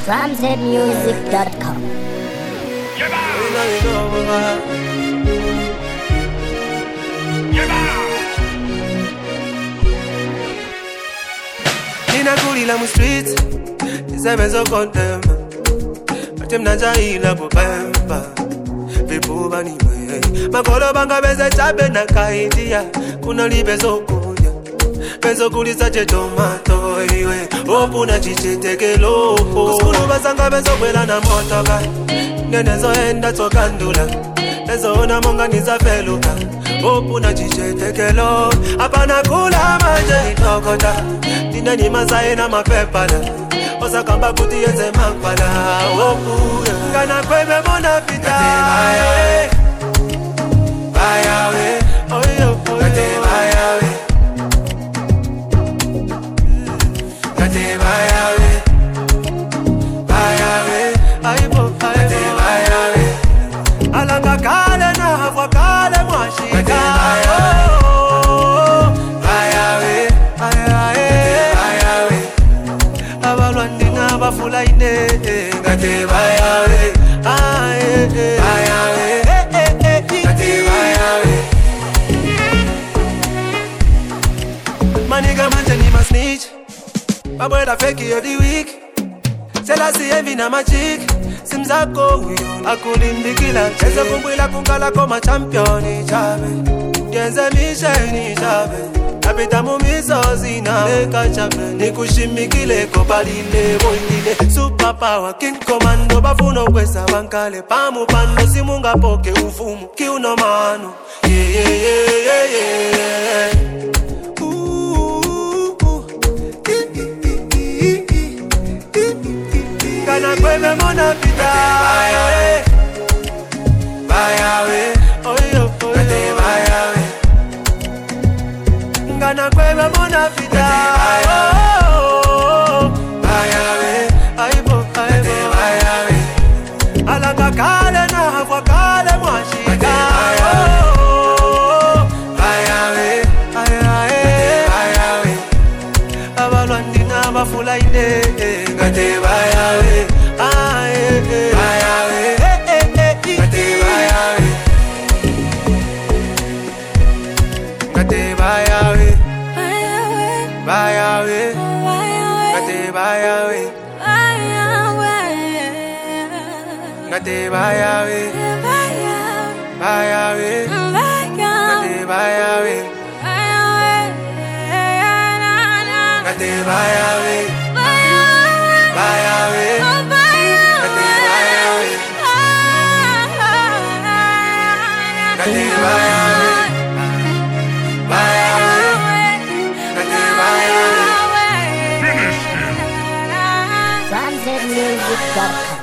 FromZmusic.com. Ninakulila mu streets, nisebenza kontema. Batemna jahila kupemba, vipuba niwe. Makolo banga beze chabe na kaitia, kuna libezo kunya. Benzo kulisa che tomato iwe, opuna chichetekelo. Kuskulu basanga benzo kwela na motoka, nenezo enda tokandula. Benzo ona monga nizafeluka, opuna chichetekelo. Apana kula manje itokota, nina ni mazae na mapepala. Osa kamba kuti yenze mankpala, opuna kana kwebe mona pita. Bayawe, oyo, kate bayawe. Kate bayawe, bayawe, aibo, kate bayawe. Alanga kale na hafwa kale mwashika. Kate bayawe, bayawe. Abalwandi ngabafula ine. Kate bayawe, bayawe. Maniga manje ni ma snitch. Babwela fake of the week. Sela si envy na magic. Simzako huyo akulimbikila. Cheze kumbwila kungala koma championi chabe. Genze misheni chabe. Napita mumisozi na leka chabe. Nikushimikile kopalile boindile. Super power king commando. Bafuno kwesa bankale. Pamu pando simunga poke ufumu. Kiuno mano. Yeah. Kana kwebe mona pita. Bayawe, bayawe, oyo, kate bayawe. Kana kwebe mona pita. Bayawe, aibo, kate bayawe. Alanga kale na hafwa kale mwashika. Bayawe, bayawe. Abalwandi na bafula ine. Kate bayawe, bayawe, kate bayawe, kate bayawe, bayawe, kate bayawe, kate bayawe, bayawe, kate bayawe, kate bayawe. Bayawe, kate bayawe, kate bayawe, bayawe, kate bayawe. FromZmusic.com.